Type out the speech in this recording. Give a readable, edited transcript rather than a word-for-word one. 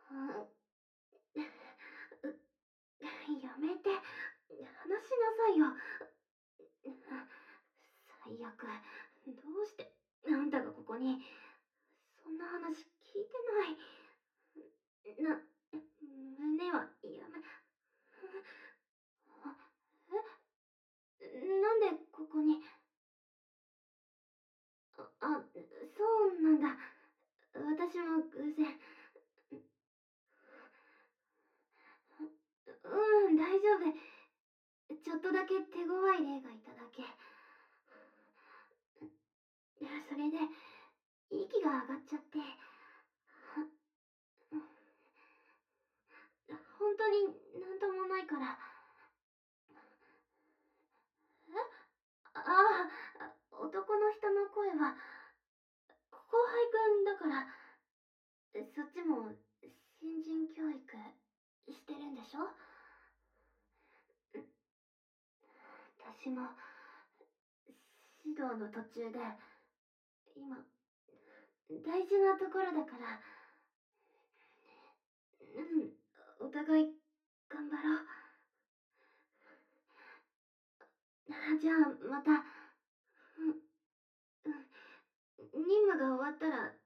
やめて。話しなさいよ。最悪。どうしてあんたがここに。そんな話聞いてない。胸はやめ。なんでここに。そうなんだ。私も偶然。大丈夫。ちょっとだけ手強い霊がいただけ。それで息が上がっちゃって。本当になんともないから。あ男の人の声は後輩くんだから。そっちも新人教育してるんでしょ？私も指導の途中で今大事なところだから。お互い頑張ろう。じゃあまた。任務が終わったら